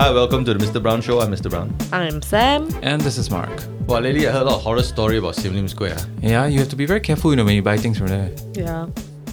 Hi, welcome to the Mr. Brown Show. I'm Mr. Brown. I'm Sam. And this is Mark. Wow, lately I heard a lot of horror story about Sim Lim Square. Yeah, you have to be very careful, when you buy things from there. Yeah.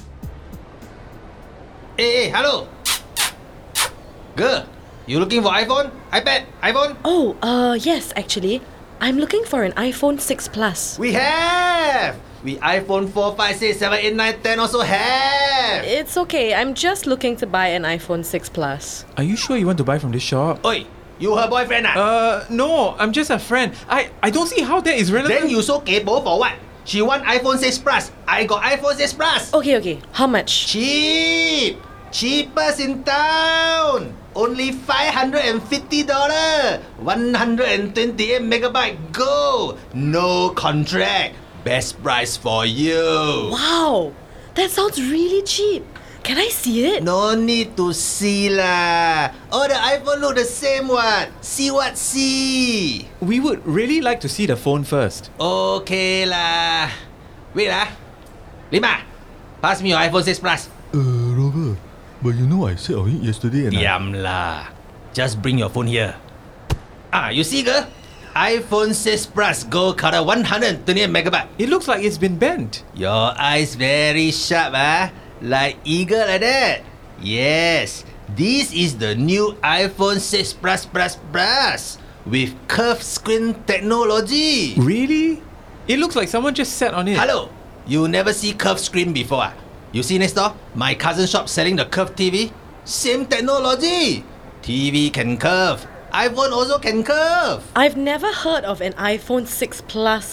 Hey, hello! Girl, you looking for iPhone? iPad? iPhone? Oh, yes, actually. I'm looking for an iPhone 6 Plus. We have! We iPhone 4, 5, 6, 7, 8, 9, 10 also have! It's okay, I'm just looking to buy an iPhone 6 Plus. Are you sure you want to buy from this shop? Oi, you her boyfriend ah? No, I'm just a friend. I don't see how that is relevant. Then you so kaypoh for what? She want iPhone 6 Plus. I got iPhone 6 Plus. Okay. How much? Cheap! Cheapest in town! Only $550! 128 megabyte, go! No contract. Best price for you. Wow! That sounds really cheap. Can I see it? No need to see lah. All the iPhone look the same what? See what see? We would really like to see the phone first. Okay lah. Wait lah. Lima, pass me your iPhone 6 Plus. Robert, but you know I said on it yesterday and Diam lah. Just bring your phone here. You see girl? iPhone 6 Plus Gold Color 128 megabyte. It looks like it's been bent. Your eyes very sharp like eagle like that. Yes, this is the new iPhone 6 Plus with curved screen technology. Really? It looks like someone just sat on it. Hello, you never see curved screen before You see next door, my cousin shop selling the curved TV. Same technology. TV can curve. iPhone also can curve. I've never heard of an iPhone 6 Plus.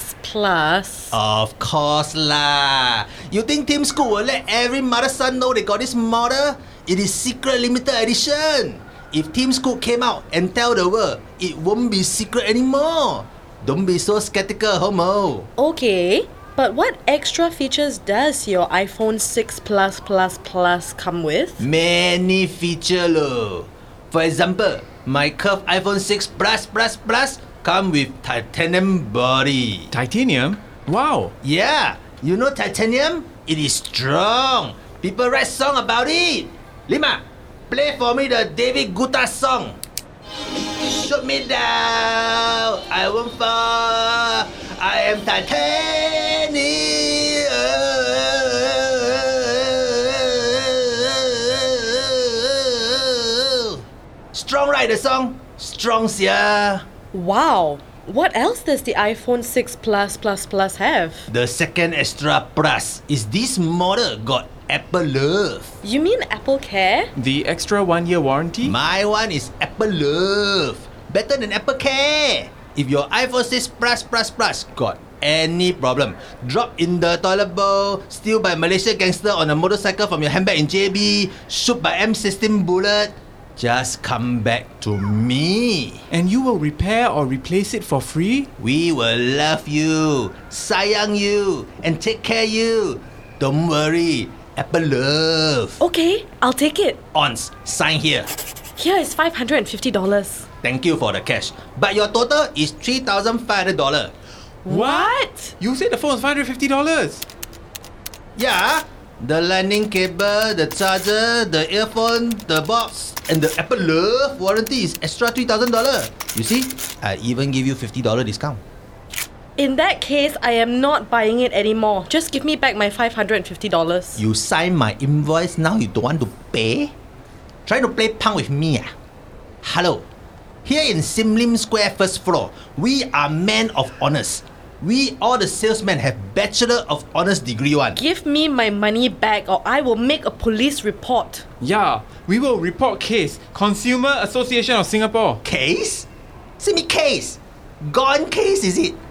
Of course lah. You think Tim Cook will let every mother's son know they got this model? It is secret limited edition. If Tim Cook came out and tell the world, it won't be secret anymore. Don't be so skeptical, homo. Okay, but what extra features does your iPhone 6 Plus come with? Many features lo. For example, my curved iPhone 6 Plus come with titanium body. Titanium? Wow. Yeah, you know titanium? It is strong. People write song about it. Lima, play for me the David Guetta song. Shoot me down, I won't fall. I am titanium. Strong, right, the song? Strong, sia. Wow! What else does the iPhone 6 Plus have? The second extra plus is this model got Apple Love. You mean Apple Care? The extra 1-year warranty? My one is Apple Love. Better than Apple Care. If your iPhone 6 Plus got any problem, drop in the toilet bowl, steal by Malaysia gangster on a motorcycle from your handbag in JB, shoot by M16 bullet, just come back to me. And you will repair or replace it for free? We will love you, sayang you, and take care you. Don't worry, Apple Love. Okay, I'll take it. Ons, sign here. Here is $550. Thank you for the cash. But your total is $3,500. What? You said the phone was $550. Yeah. The lightning cable, the charger, the earphone, the box, and the Apple Love warranty is extra $3,000. You see, I even give you $50 discount. In that case, I am not buying it anymore. Just give me back my $550. You sign my invoice, now you don't want to pay? Trying to play punk with me Hello. Here in Sim Lim Square first floor, we are men of honors. We all the salesmen have Bachelor of Honors degree one. Give me my money back or I will make a police report. Yeah, we will report case. Consumer Association of Singapore. Case? See me case. Gone case is it?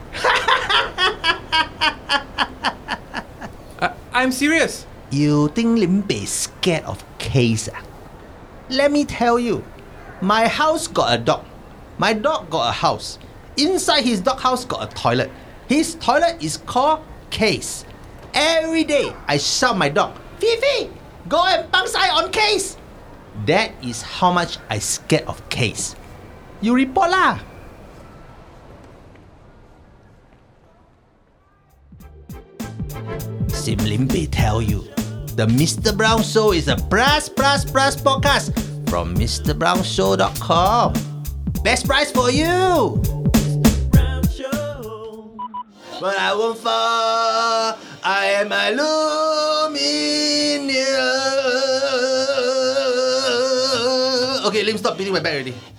I'm serious. You think Lim Bei scared of case Let me tell you. My house got a dog. My dog got a house. Inside his dog house got a toilet. His toilet is called case. Every day I shout my dog, Fifi, go and bangsai on case. That is how much I scared of case. You report lah. Sim Lim Bei tell you, the Mr. Brown Show is a plus podcast from MrBrownShow.com. Best price for you! But I won't fall, I am aluminium. Okay, let me stop beating my back already.